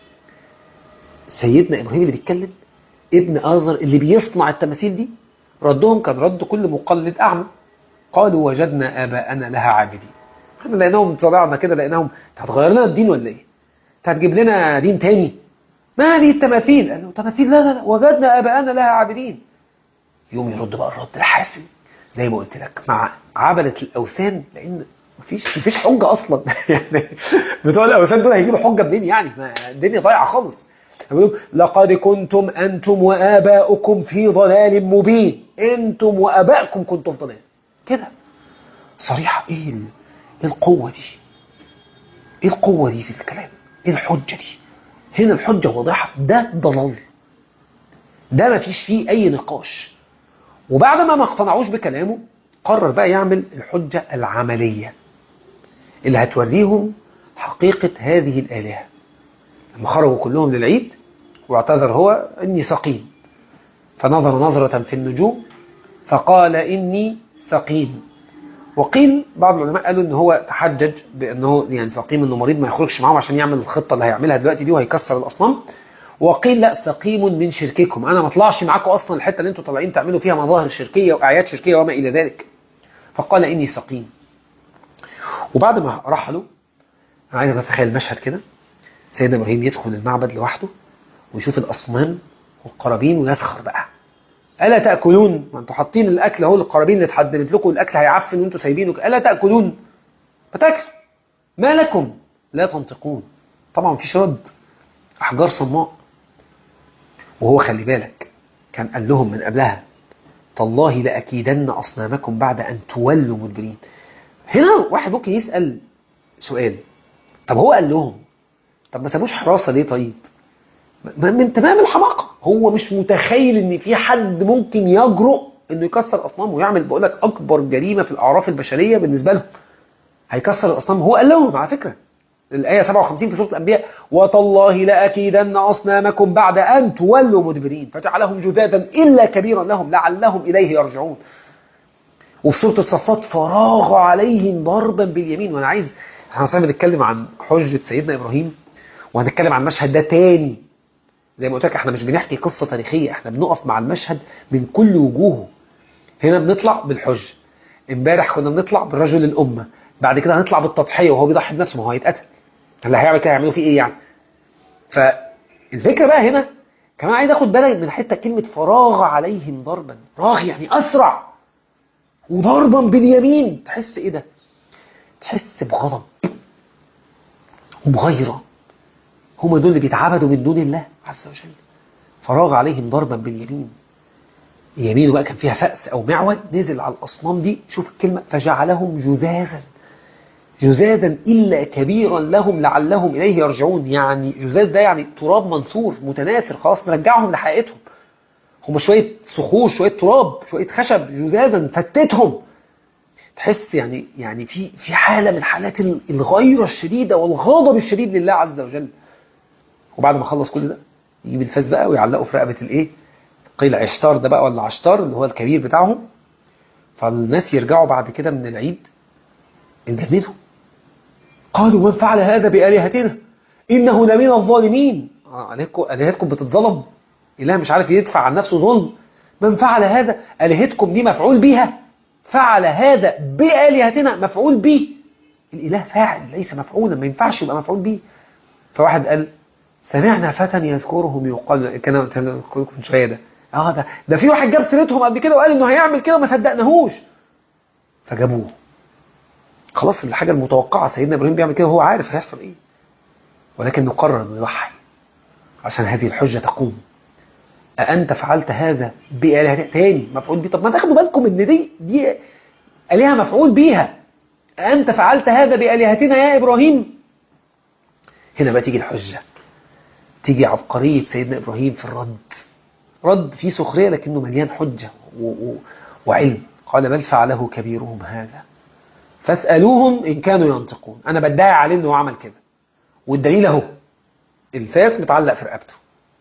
سيدنا ابراهيم اللي بيتكلم، ابن آزر اللي بيصنع التماثيل دي، ردهم كان رد كل مقلد اعمى. قالوا وجدنا اباءنا لها عابدين. احنا لقيناهم طلعنا كده لقيناهم، هتغير لنا الدين ولا ايه؟ هتجيب لنا دين تاني؟ ما هذه التماثيل؟ قالوا تماثيل؟ لا لا لا، وجدنا اباءنا لها عابدين. يوم يرد بقى الرد الحاسم زي ما قلت لك مع عبدة الأوثان، لأن مفيش مفيش حجة أصلا. يعني بتوع الأوثان دول هيجيبوا حجة منين يعني؟ ما الدنيا ضايعة خالص. يقولوا لقد كنتم أنتم وآباؤكم في ضلال مبين، أنتم وآباؤكم كنتم في ضلال كده صريحة. إيه إيه القوة دي؟ إيه القوة دي في الكلام؟ إيه الحجة دي؟ هنا الحجة واضحة، ده ضلال، ده مفيش فيه أي نقاش. وبعد ما ما اقتنعوش بكلامه، قرر بقى يعمل الحجة العملية اللي هتوريهم حقيقة هذه الآلهة. لما خرجوا كلهم للعيد واعتذر هو إني سقيم، فنظر نظرة في النجوم فقال إني سقيم. وقيل بعض العلماء قالوا إن هو تحجج بأنه يعني سقيم، إنه مريض ما يخرجش معاهم عشان يعمل الخطة اللي هيعملها دلوقتي دي وهيكسر الأصنام. وقيل لا، سقيم من شرككم، أنا ما اطلعش معاكم أصلا الحتة اللي انتوا طالعين تعملوا فيها مظاهر شركية وأعياد شركية وما إلى ذلك. فقال إني سقيم. وبعد ما رحلوا، أنا عايز أتخيل المشهد كده، سيدنا إبراهيم يدخل المعبد لوحده ويشوف الأصنام والقرابين ويسخر بقى. ألا تأكلون؟ ما انتوا حاطين الأكل اهو للقرابين اللي اتحددت لكم، الأكل هيعفن وانتوا سايبينه، ألا تأكلون؟ فتاكلوا. ما لكم لا تنطقون؟ طبعا مفيش رد، أحجار صماء. وهو خلي بالك كان قال لهم من قبلها تالله لأكيدن أصنامكم بعد أن تولوا مدبرين. هنا واحد ممكن يسأل سؤال، طب هو قال لهم، طب ما سابوش حراسة ليه؟ طيب من تمام الحماقة، هو مش متخيل ان في حد ممكن يجرؤ انه يكسر اصنامه ويعمل، بقول لك اكبر جريمة في الاعراف البشرية بالنسبة لهم، هيكسر الاصنام. هو قال لهم على فكرة الآية سبعة وخمسين في سورة الأنبياء، وتالله لأكيدن أصنامكم بعد أن تولوا مدبرين فجعلهم جذاذا إلا كبيرا لهم لعلهم إليه يرجعون. وفي سورة الصفات فراغ عليهم ضربا باليمين. وأنا عايز، احنا صحيح بنتكلم عن حجة سيدنا إبراهيم وهنتكلم عن المشهد ده تاني، زي ما قلت لك احنا مش بنحكي قصة تاريخية، احنا بنقف مع المشهد من كل وجوهه. هنا بنطلع بالحج، امبارح كنا بنطلع بالرجل الأمة، بعد كده هنطلع بالتضحية وهو بيضحي بنفسه، ما هو هيتقتل، اللي هيعمل كده هيعملوا فيه ايه يعني؟ فالفكرة بقى هنا كمان عايز اخد بالك من حتة كلمة فراغ عليهم ضربا. راغ يعني اسرع، وضربا باليمين تحس ايه ده؟ تحس بغضب وبغيرة. هم دول اللي بيتعبدوا من دون الله عز وجل. فراغ عليهم ضربا باليمين. يمينه بقى كان فيها فأس أو معود، نزل على الأصنام دي. شوف الكلمة، فجعلهم جذاذا. جذاذا إلا كبيرا لهم لعلهم إليه يرجعون. يعني جذاذ ده يعني تراب منثور متناثر، خلاص نرجعهم لحقيقتهم. هم شوية صخور، شوية تراب، شوية خشب، جذاذا فتتهم. تحس يعني يعني في في حالة من حالات الغيرة الشديدة والغضب الشديد لله عز وجل. وبعد ما خلص كل ده يجيب الفاس بقى ويعلقه في رقبة الايه؟ قيل عشتار ده بقى ولا عشتار اللي هو الكبير بتاعهم. فالناس يرجعوا بعد كده من العيد اتجننوا، قالوا من فعل هذا بآلهتنا إنه لمن الظالمين. آلهتكم بتتظلم، إله مش عارف يدفع عن نفسه ظلم. من فعل هذا، آلهتكم دي مفعول بيها، فعل هذا بآلهتنا مفعول به. الإله فاعل ليس مفعولا، ما ينفعش يبقى مفعول به. فواحد قال سمعنا فتى يذكرهم يقال، كان لكم شويه ده اه ده ده في واحد جاب سيرتهم قبل كده وقال انه هيعمل كده وما صدقناهوش، فجابوه. خلاص الحاجه المتوقعه، سيدنا ابراهيم بيعمل كده وهو عارف هيحصل ايه، ولكنه قرر انه يضحي عشان هذه الحجه تقوم. أأنت فعلت هذا بآلهتنا؟ تاني مفعول به. طب ما تاخدوا بالكم ان دي دي آلهة مفعول بيها. أأنت فعلت هذا بآلهتنا يا إبراهيم؟ هنا بقى تيجي الحجة، تيجي عبقرية سيدنا إبراهيم في الرد. رد فيه سخرية لكنه مليان حجة و... و... وعلم. قال بل فعله كبيرهم هذا فاسألوهم إن كانوا ينطقون. أنا بدعي عليه أنه عمل كده، والدليل اهو الفاس متعلق في رقبته.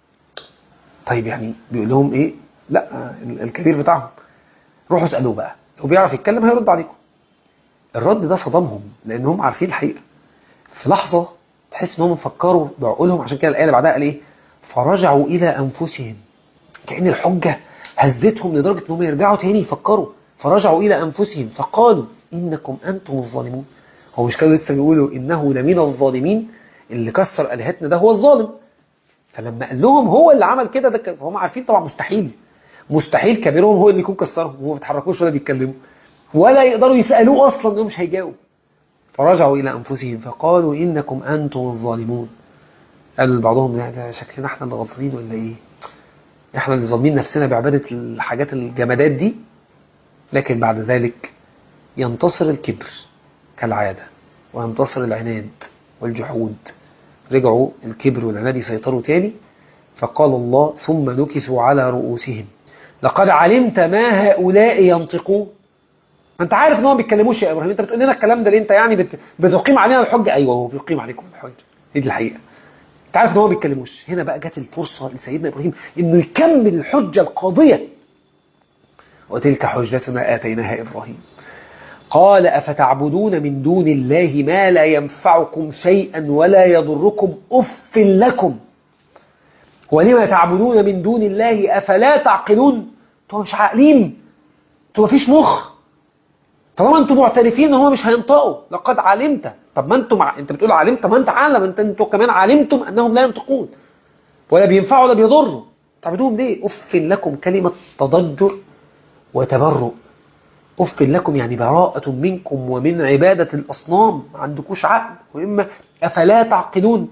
طيب يعني بيقول لهم إيه؟ لا الكبير بتاعهم روحوا اسألوه بقى، لو بيعرف يتكلم هيرد عليكم. الرد ده صدمهم لأنهم عارفين الحقيقة. في لحظة تحس أنهم فكروا بعقولهم، عشان كده الآية اللي بعدها قال إيه؟ فرجعوا إلى أنفسهم. كأن الحجة هزتهم لدرجة أنهم يرجعوا تاني يفكروا. فرجعوا إلى أنفسهم فقالوا إنكم أنتم الظالمون. هو مش كانوا لسه بيقولوا إنه لمن الظالمين؟ اللي كسر آلهتنا ده هو الظالم. فلما قال لهم هو اللي عمل كده، ده هم عارفين طبعا مستحيل مستحيل كبيرهم هو اللي يكون كسرهم، وهم ما بيتحركوش ولا بيتكلموا ولا يقدروا يسألوه أصلا، إنه مش هيجاوب. فرجعوا إلى أنفسهم فقالوا إنكم أنتم الظالمون. قال بعضهم يعني شكلنا احنا اللي غلطانين ولا إيه؟ احنا اللي ظالمين نفسنا بعبادة الحاجات الجمادات دي. لكن بعد ذلك ينتصر الكبر كالعادة، وينتصر العناد والجحود. رجعوا الكبر والعناد يسيطروا تاني. فقال الله ثم نكسوا على رؤوسهم لقد علمت ما هؤلاء ينطقون. انت عارف ان هو ما بيتكلموش يا ابراهيم، انت بتقول لنا الكلام ده ليه؟ انت يعني بت... بتقيم علينا الحجه. ايوه هو بيقيم عليكم الحجه، دي الحقيقه. انت عارف ان هو ما بيتكلموش. هنا بقى جت الفرصه لسيدنا ابراهيم انه يكمل الحجه القاضيه. وتلك حجتنا اتيناها ابراهيم قال أفتعبدون من دون الله ما لا ينفعكم شيئا ولا يضركم أف لكم ولما تعبدون من دون الله أفلا تعقلون. انتوا مش عاقلين، انتوا مفيش مخ. طالما انتوا معترفين ان هو مش هينطقوا لقد علمت. طب ما انتوا مع... انت بتقول علمت، ما انت عالم، انت انتوا كمان علمتم انهم لا ينطقون ولا بينفعوا ولا بيضروا، تعبدوهم ليه؟ أف لكم كلمة تضجر وتبرؤ. أف لكم يعني براءة منكم ومن عبادة الأصنام، ما عندكوش عقل. وإما أفلا تعقلون.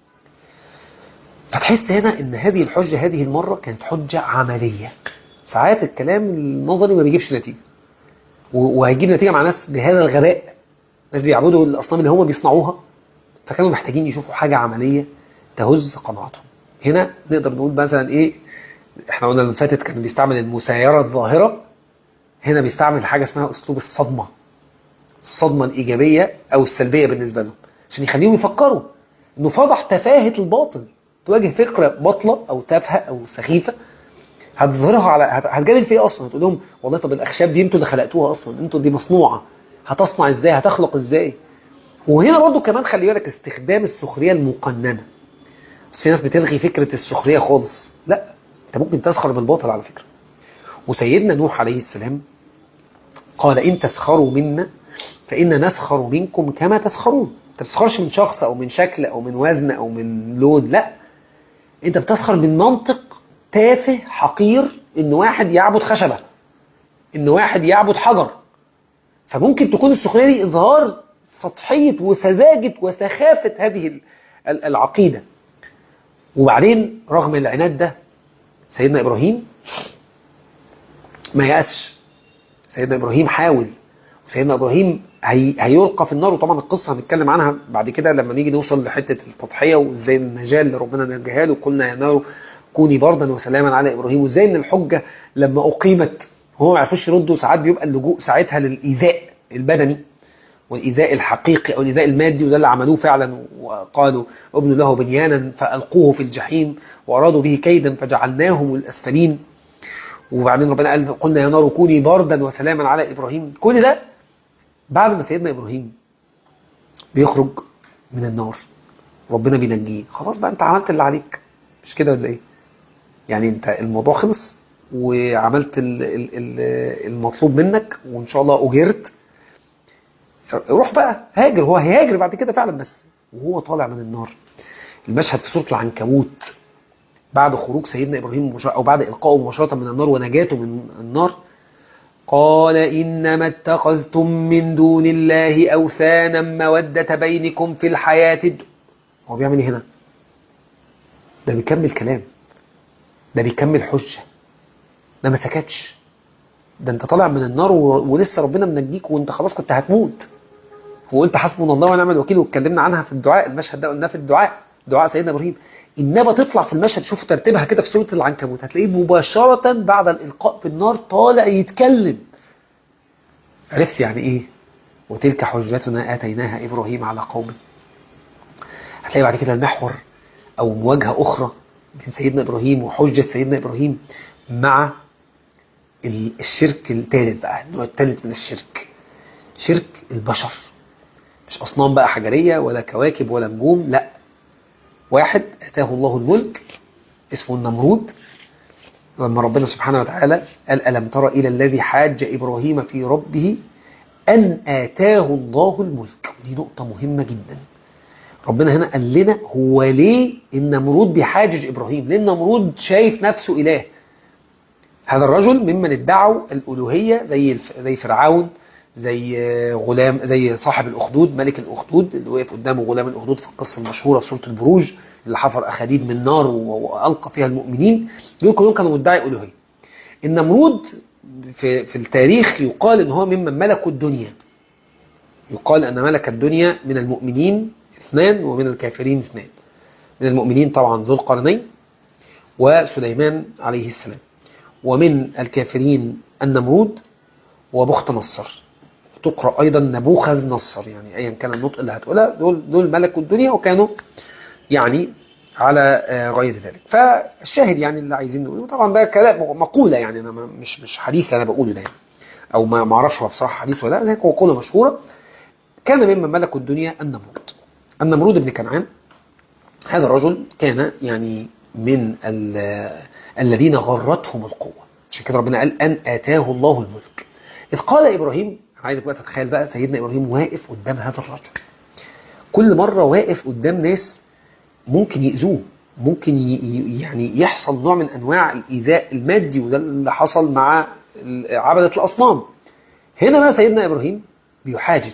فتحس هنا إن هذه الحجة هذه المرة كانت حجة عملية. ساعات الكلام النظري ما بيجيبش نتيجة، وهيجيب نتيجة مع ناس بهذا الغباء، ناس بيعبدوا الأصنام اللي هم بيصنعوها، فكانوا محتاجين يشوفوا حاجة عملية تهز قناعتهم. هنا نقدر نقول مثلا إيه، إحنا قلنا اللي فاتت كان بيستعمل المسايرة الظاهرة، هنا بيستعمل حاجة اسمها أسلوب الصدمة، الصدمة الإيجابية أو السلبية بالنسبة لهم، عشان يخليهم يفكروا إنه فضح تفاهة الباطل. تواجه فكرة باطلة أو تافهة أو سخيفة، هتظهرها على هتجادل فيها أصلا، هتقول لهم والله طب الأخشاب دي أنتوا اللي خلقتوها أصلا، أنتوا دي مصنوعة، هتصنع إزاي، هتخلق إزاي. وهنا برضو كمان خلي بالك استخدام السخرية المقننة. بس في ناس بتلغي فكرة السخرية خالص، لا، أنت ممكن تسخر بالباطل على فكرة. وسيدنا نوح عليه السلام قال إن تسخروا منا فإن نسخر منكم كما تسخرون. انت بتسخرش من شخص او من شكل او من وزن او من لون، لا، انت بتسخر من منطق تافه حقير، ان واحد يعبد خشبة، ان واحد يعبد حجر. فممكن تكون السخرية دي اظهار سطحية وسذاجة وسخافة هذه العقيدة. وبعدين رغم العناد ده سيدنا ابراهيم ما يأسش. سيدنا ابراهيم حاول، سيدنا ابراهيم هي... هيلقى في النار. وطبعا القصه هنتكلم عنها بعد كده لما نيجي نوصل لحته التضحيه، وازاي النجاه اللي ربنا نجاها له، قلنا يا نار كوني بردا وسلاما على ابراهيم. وازاي ان الحجه لما اقيمت هو ما عرفوش يردوا، ساعات بيبقى اللجوء ساعتها للايذاء البدني والايذاء الحقيقي او الايذاء المادي، وده اللي عملوه فعلا. وقالوا ابنوا له بنيانا فالقوه في الجحيم وارادوا به كيدا فجعلناهم الاسفلين. وبعدين ربنا قال قلنا يا نار كوني بردا وسلاما على ابراهيم. كل ده بعد ما سيدنا إبراهيم بيخرج من النار ربنا بينجيه. خلاص بقى انت عملت اللي عليك، مش كده ولا ايه؟ يعني انت الموضوع خلص وعملت المطلوب منك وان شاء الله اجرت، روح بقى هاجر. هو هيهاجر بعد كده فعلا، بس وهو طالع من النار المشهد في سورة العنكبوت بعد خروج سيدنا إبراهيم او بعد إلقائه مباشرة من النار ونجاته من النار، قال إنما اتخذتم من دون الله أوثانا مودة بينكم في الحياة الدنيا. هو بيعمل هنا ده بيكمل كلام، ده بيكمل حجة، ده ما سكتش. ده انت طالع من النار و... ولسه ربنا منجيك وانت خلاص كنت هتموت، وقلت حسبنا الله ونعم الوكيل، واتكلمنا عنها في الدعاء. المشهد ده قلناه في الدعاء، دعاء سيدنا إبراهيم. إنما تطلع في المشهد، شوف ترتيبها كده في سورة العنكبوت، هتلاقيه مباشرة بعد الإلقاء في النار طالع يتكلم. عرفت يعني ايه وتلك حجتنا آتيناها إبراهيم على قومه؟ هتلاقي بعد كده المحور أو مواجهة أخرى بين سيدنا إبراهيم وحجة سيدنا إبراهيم مع الشرك الثالث بقى، النوع الثالث من الشرك، شرك البشر. مش أصنام بقى حجرية ولا كواكب ولا نجوم، لا، واحد أتاه الله الملك اسمه النمرود. لما ربنا سبحانه وتعالى قال ألم تر إلى الذي حاج إبراهيم في ربه أن آتاه الله الملك. ودي نقطة مهمة جدا. ربنا هنا قال لنا هو ليه النمرود بيحاجج إبراهيم؟ لأن النمرود شايف نفسه إله. هذا الرجل ممن ادعوا الألوهية، زي زي فرعون، زي غلام، زي صاحب الأخدود، ملك الأخدود اللي وقف قدامه غلام الأخدود في القصة المشهورة في سورة البروج، اللي حفر أخاديد من نار وألقى فيها المؤمنين. دول كلهم كانوا مدعي ألوهية. النمرود في في التاريخ يقال ان هو ممن ملكوا الدنيا. يقال ان ملك الدنيا من المؤمنين اثنان ومن الكافرين اثنان. من المؤمنين طبعا ذو القرنين وسليمان عليه السلام، ومن الكافرين النمرود وبخت نصر. تقرأ أيضا نبوخذ نصر، يعني أيا كان النطق اللي هتقولها، دول دول ملكوا الدنيا وكانوا يعني على غير ذلك. فالشاهد يعني اللي عايزين نقوله طبعا بقى كلام مقولة، يعني أنا مش مش حديث أنا بقوله ده يعني، أو ما ما أعرفش هو بصراحة حديث ولا لا، لكن هو مقولة مشهورة. كان ممن ملكوا الدنيا النمرود. النمرود بن كنعان هذا الرجل كان يعني من الذين غرتهم القوة، عشان كده ربنا قال أن آتاه الله الملك. إذ قال إبراهيم، عايزك بقى تتخيل بقى سيدنا إبراهيم واقف قدام هذا الرجل، كل مرة واقف قدام ناس ممكن يأذوه، ممكن يعني يحصل نوع من أنواع الإيذاء المادي، وده اللي حصل مع عبدة الأصنام. هنا بقى سيدنا إبراهيم بيحاجج،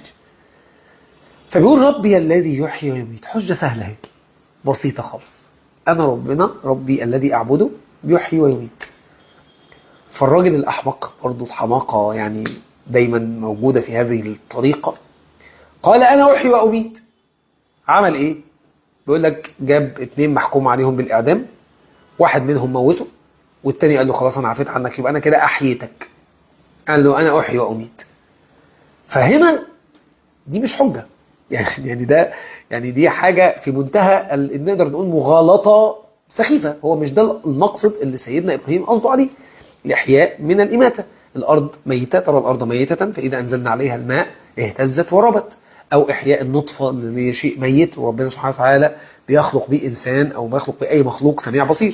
فبيقول ربي الذي يحيي ويميت. حجة سهلة هيك بسيطة خالص، أنا ربنا ربي الذي أعبده بيحيي ويميت. فالراجل الأحمق برضو الحماقة يعني دايما موجودة في هذه الطريقة، قال أنا أحيي وأميت. عمل إيه؟ بيقول لك جاب اتنين محكوم عليهم بالإعدام، واحد منهم موته والتاني قال له خلاص أنا عفيت عنك، يبقى أنا كده أحييتك. قال له أنا أحيي وأميت. فهنا دي مش حجة يعني يعني ده يعني دي حاجة في منتهى نقدر نقول مغالطة سخيفة. هو مش ده المقصد اللي سيدنا إبراهيم قصده عليه، الإحياء من الإماتة. الأرض ميتة، ترى الأرض ميتة فإذا أنزلنا عليها الماء اهتزت وربت، أو إحياء النطفة اللي شيء ميت وربنا سبحانه وتعالى بيخلق بيه إنسان أو بيخلق بيه أي مخلوق سميع بصير.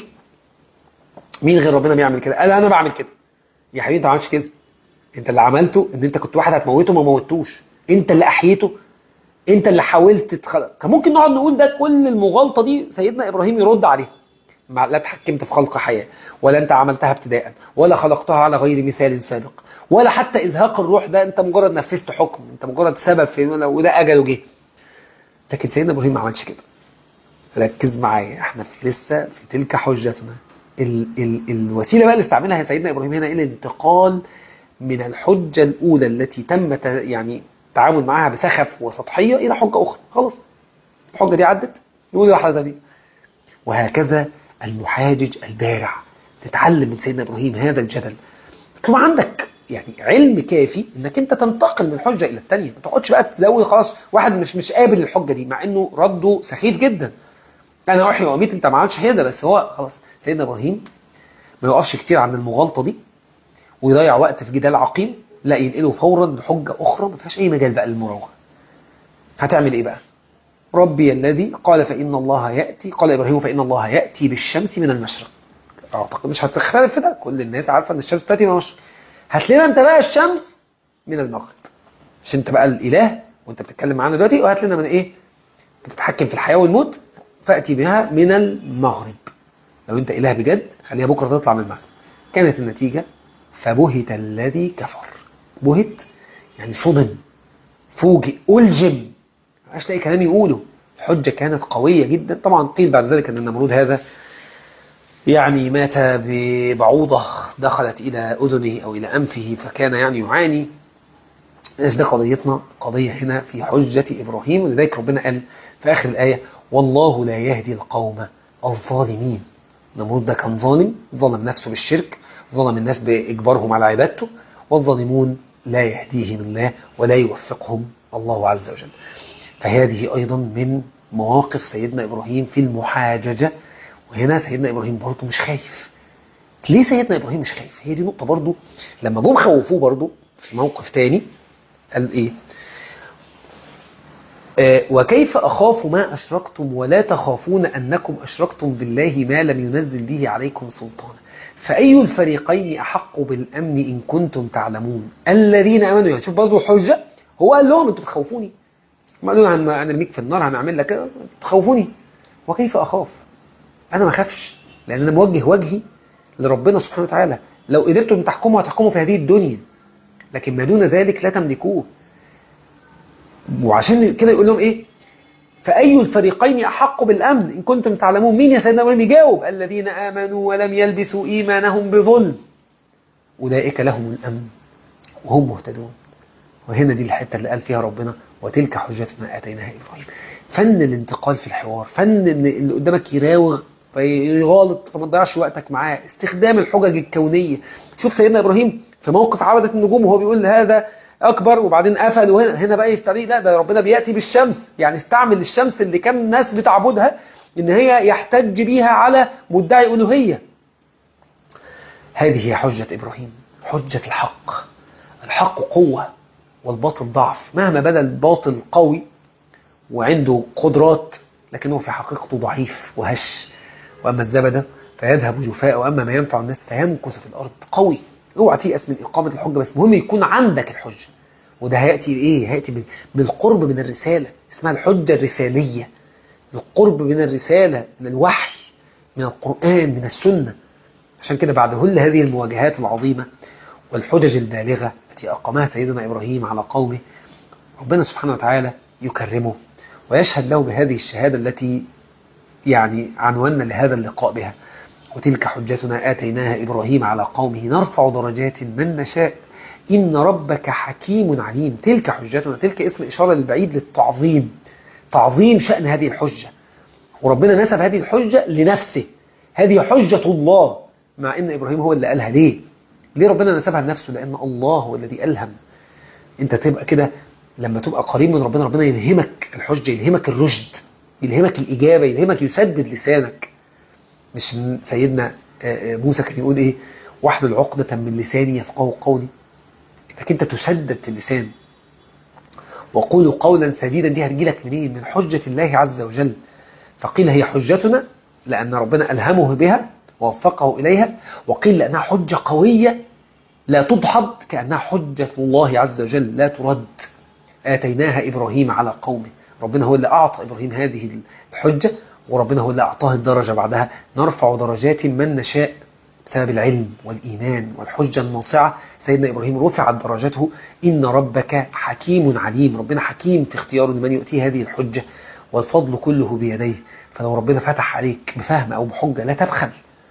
مين غير ربنا بيعمل كده؟ قال أنا بعمل كده. يا حبيبي أنت ما عملتش كده، أنت اللي عملته إن أنت كنت واحد هتموته ما موتوش، أنت اللي أحييته، أنت اللي حاولت تتخلق. كان ممكن نقعد نقول ده كل المغالطة دي سيدنا إبراهيم يرد عليها، لا تحكمت في خلق حياة، ولا أنت عملتها ابتداء، ولا خلقتها على غير مثال سابق، ولا حتى إزهاق الروح ده أنت مجرد نفذت حكم، أنت مجرد سبب في وده أجله جه. لكن سيدنا إبراهيم ما عملش كده. ركز معايا، احنا في لسه في تلك حجتنا. ال ال الوسيلة بقى اللي استعملها سيدنا إبراهيم هنا الانتقال من الحجة الأولى التي تم يعني التعامل معها بسخف وسطحية إلى حجة أخرى. خلاص الحجة دي عدت، نقول واحدة ثانية. وهكذا المحاجج البارع تتعلم من سيدنا إبراهيم هذا الجدل، تبقى عندك يعني علم كافي انك انت تنتقل من حجة الى الثانية. ما تقعدش بقى تزود خلاص واحد مش مش قابل الحجة دي مع انه رده سخيف جدا، انا احيي واميت انت ما عملتش كده، بس هو خلاص سيدنا إبراهيم ما يقفش كتير عن المغالطة دي ويضيع وقت في جدال عقيم، لا ينقله فورا لحجة اخرى ما فيهاش اي مجال بقى للمراوغة. هتعمل ايه بقى؟ ربي الذي قال فإن الله يأتي، قال إبراهيم فإن الله يأتي بالشمس من المشرق. أعتقد مش هتختلف في ده، كل الناس عارفة أن الشمس تأتي من المشرق. هات لنا أنت بقى الشمس من المغرب، عشان أنت بقى الإله وأنت بتتكلم معانا دلوقتي، وهات لنا من إيه؟ بتتحكم في الحياة والموت، فأتي بها من المغرب. لو أنت إله بجد خليها بكرة تطلع من المغرب. كانت النتيجة فبهت الذي كفر. بهت يعني صدم، فوجئ، ألجم، مش لاقي كلام يقوله. الحجة كانت قوية جدا. طبعا قيل بعد ذلك أن النمرود هذا يعني مات ببعوضة دخلت إلى أذنه أو إلى أنفه، فكان يعني يعاني. إيش ده قضيتنا؟ قضية هنا في حجة إبراهيم، ولذلك ربنا قال في آخر الآية والله لا يهدي القوم الظالمين. نمرود ده كان ظالم، ظلم نفسه بالشرك، ظلم الناس بإجبارهم على عبادته، والظالمون لا يهديهم الله ولا يوفقهم الله عز وجل. فهذه أيضا من مواقف سيدنا إبراهيم في المحاججة. وهنا سيدنا إبراهيم برضو مش خايف. ليه سيدنا إبراهيم مش خايف؟ هي دي نقطة برضو. لما جم خوفوه برضو في موقف تاني قال إيه؟ آه وكيف أخاف ما أشركتم ولا تخافون أنكم أشركتم بالله ما لم ينزل به عليكم سلطانا فأي الفريقين أحق بالأمن إن كنتم تعلمون الذين آمنوا. يعني شوف برضو الحجة، هو قال لهم أنتم تخوفوني، ما قالوا أنا نرميك في النار هنعمل لك كده تخوفوني. وكيف أخاف؟ أنا ما خافش لأن أنا موجه وجهي لربنا سبحانه وتعالى. لو قدرتم تحكموا هتحكموا في هذه الدنيا، لكن ما دون ذلك لا تملكوه. وعشان كده يقول لهم إيه؟ فأي الفريقين أحق بالأمن إن كنتم تعلمون. مين يا سيدنا إبراهيم يجاوب؟ الذين آمنوا ولم يلبسوا إيمانهم بظلم أولئك لهم الأمن وهم مهتدون. وهنا دي الحتة اللي قال فيها ربنا وتلك حجتنا آتيناها إبراهيم. فن الانتقال في الحوار، فن إن اللي قدامك يراوغ فيغالط فما تضيعش وقتك معاه، استخدام الحجج الكونية. شوف سيدنا إبراهيم في موقف عبدة النجوم وهو بيقول هذا أكبر وبعدين قفل، وهنا هنا بقى يفتري. لا، ده ربنا بيأتي بالشمس، يعني استعمل الشمس اللي كان الناس بتعبدها إن هي يحتج بيها على مدعي ألوهية. هذه هي حجة إبراهيم، حجة الحق. الحق قوة والباطل ضعف. مهما بدا الباطل قوي وعنده قدرات، لكنه في حقيقته ضعيف وهش. وأما الزبدة فيذهب جفاء، وأما ما ينفع الناس فيمكث في الأرض. قوي، اوعى تيأس من إقامة الحجة، بس مهم يكون عندك الحجة. وده هيأتي إيه؟ هيأتي بالقرب من الرسالة، اسمها الحجة الرسالية. القرب من الرسالة، من الوحي، من القرآن، من السنة. عشان كده بعد كل هذه المواجهات العظيمة والحجج البالغة التي أقامها سيدنا إبراهيم على قومه، ربنا سبحانه وتعالى يكرمه ويشهد له بهذه الشهادة التي يعني عنونا لهذا اللقاء بها: وتلك حجتنا آتيناها إبراهيم على قومه نرفع درجات من نشاء إن ربك حكيم عليم. تلك حجتنا، تلك اسم إشارة للبعيد للتعظيم، تعظيم شأن هذه الحجة. وربنا نسب هذه الحجة لنفسه، هذه حجة الله، مع إن إبراهيم هو اللي قالها. ليه؟ ليه ربنا نسبها لنفسه؟ لأن الله هو الذي ألهم. أنت تبقى كده لما تبقى قريب من ربنا، ربنا يلهمك الحجة، يلهمك الرشد، يلهمك الإجابة، يلهمك، يسدد لسانك. مش سيدنا موسى كان يقول إيه؟ واحلل عقدة من لساني يفقهوا قولي. إنك أنت تسدد في اللسان. وقولوا قولا سديدا، دي هتجيلك منين؟ من حجة الله عز وجل. فقيل هي حجتنا لأن ربنا ألهمه بها ووفقه إليها، وقيل لأنها حجة قوية لا تدحض، كأنها حجة الله عز وجل لا ترد. آتيناها إبراهيم على قومه، ربنا هو اللي أعطى إبراهيم هذه الحجة، وربنا هو اللي أعطاه الدرجة بعدها: نرفع درجات من نشاء. بسبب العلم والإيمان والحجة الناصعة سيدنا إبراهيم رفعت درجته. إن ربك حكيم عليم، ربنا حكيم في اختياره لمن يؤتيه هذه الحجة، والفضل كله بيديه. فلو ربنا فتح عليك بفهم أو بحجة لا تبخل،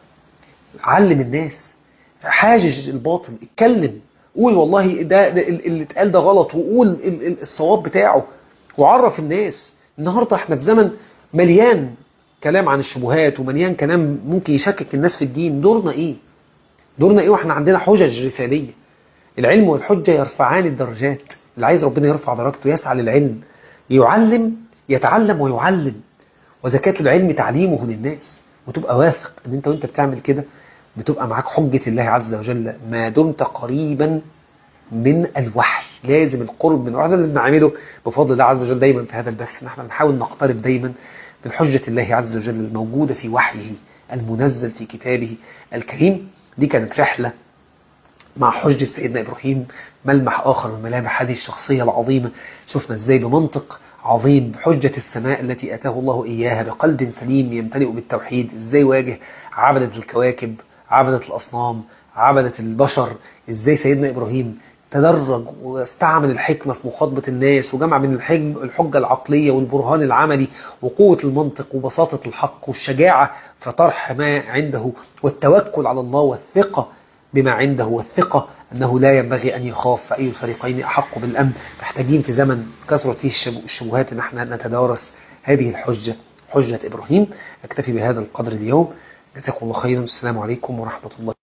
علم الناس، حاجج الباطل، اتكلم، قول والله ده, ده اللي اتقال ده غلط، وقول الصواب بتاعه، وعرف الناس. النهاردة احنا في زمن مليان كلام عن الشبهات، ومليان كلام ممكن يشكك الناس في الدين. دورنا ايه؟ دورنا ايه واحنا عندنا حجج رسالية؟ العلم والحجة يرفعان الدرجات. اللي عايز ربنا يرفع درجته يسعى للعلم، يعلم، يتعلم ويعلم. وزكاة العلم تعليمه للناس. وتبقى واثق ان انت وانت بتعمل كده بتبقى معاك حجة الله عز وجل ما دمت قريبا من الوحي. لازم القرب من الوحي. اللي بنعمله بفضل الله عز وجل دايما في هذا البث، نحن نحاول نقترب دايما من حجة الله عز وجل الموجودة في وحيه المنزل في كتابه الكريم. دي كانت رحلة مع حجة سيدنا إبراهيم، ملمح آخر من ملامح هذه الشخصية العظيمة. شفنا إزاي بمنطق عظيم بحجة السماء التي أتاه الله إياها بقلب سليم يمتلئ بالتوحيد، إزاي واجه عبدة الكواكب، عبدة الأصنام، عبدة البشر. إزاي سيدنا إبراهيم تدرج واستعمل الحكمة في مخاطبة الناس، وجمع من الحجة العقلية والبرهان العملي وقوة المنطق وبساطة الحق والشجاعة في طرح ما عنده، والتوكل على الله والثقة بما عنده، والثقة أنه لا ينبغي أن يخاف، فأي الفريقين أحق بالأمن. محتاجين في زمن كثرت فيه الشبهات أن احنا نتدارس هذه الحجة، حجة إبراهيم. أكتفي بهذا القدر اليوم. جزاكم الله خيرا. السلام عليكم ورحمة الله.